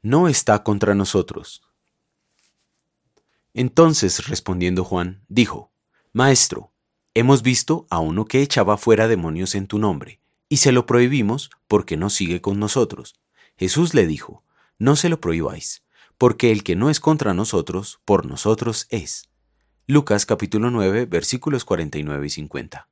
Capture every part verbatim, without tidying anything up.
no está contra nosotros. Entonces, respondiendo Juan, dijo: Maestro, hemos visto a uno que echaba fuera demonios en tu nombre, y se lo prohibimos porque no sigue con nosotros. Jesús le dijo: No se lo prohibáis, porque el que no es contra nosotros, por nosotros es. Lucas capítulo nueve, versículos cuarenta y nueve y cincuenta.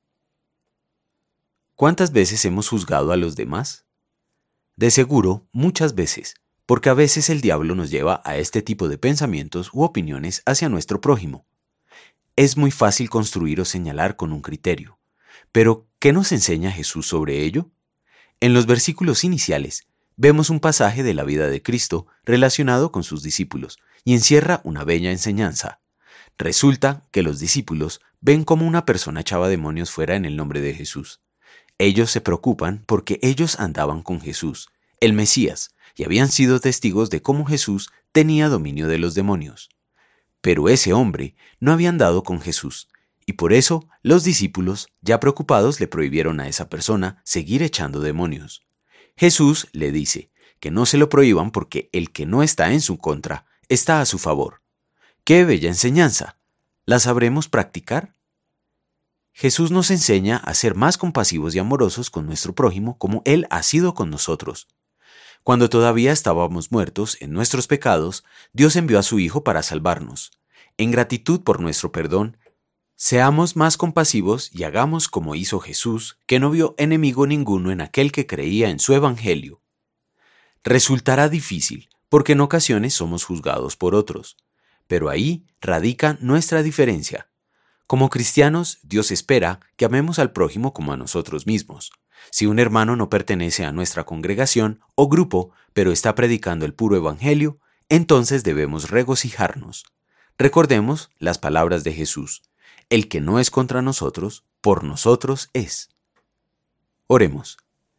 ¿Cuántas veces hemos juzgado a los demás? De seguro, muchas veces, porque a veces el diablo nos lleva a este tipo de pensamientos u opiniones hacia nuestro prójimo. Es muy fácil construir o señalar con un criterio, pero ¿qué nos enseña Jesús sobre ello? En los versículos iniciales, vemos un pasaje de la vida de Cristo relacionado con sus discípulos y encierra una bella enseñanza. Resulta que los discípulos ven cómo una persona echaba demonios fuera en el nombre de Jesús. Ellos se preocupan porque ellos andaban con Jesús, el Mesías, y habían sido testigos de cómo Jesús tenía dominio de los demonios. Pero ese hombre no había andado con Jesús, y por eso los discípulos, ya preocupados, le prohibieron a esa persona seguir echando demonios. Jesús le dice que no se lo prohíban porque el que no está en su contra está a su favor. ¡Qué bella enseñanza! ¿La sabremos practicar? Jesús nos enseña a ser más compasivos y amorosos con nuestro prójimo como Él ha sido con nosotros. Cuando todavía estábamos muertos en nuestros pecados, Dios envió a su Hijo para salvarnos. En gratitud por nuestro perdón, seamos más compasivos y hagamos como hizo Jesús, que no vio enemigo ninguno en aquel que creía en su evangelio. Resultará difícil, porque en ocasiones somos juzgados por otros, pero ahí radica nuestra diferencia. Como cristianos, Dios espera que amemos al prójimo como a nosotros mismos. Si un hermano no pertenece a nuestra congregación o grupo, pero está predicando el puro evangelio, entonces debemos regocijarnos. Recordemos las palabras de Jesús: el que no es contra nosotros, por nosotros es. Oremos.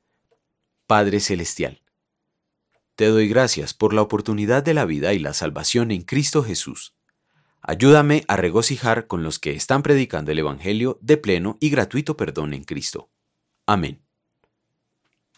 Padre Celestial, te doy gracias por la oportunidad de la vida y la salvación en Cristo Jesús. Ayúdame a regocijar con los que están predicando el evangelio de pleno y gratuito perdón en Cristo. Amén.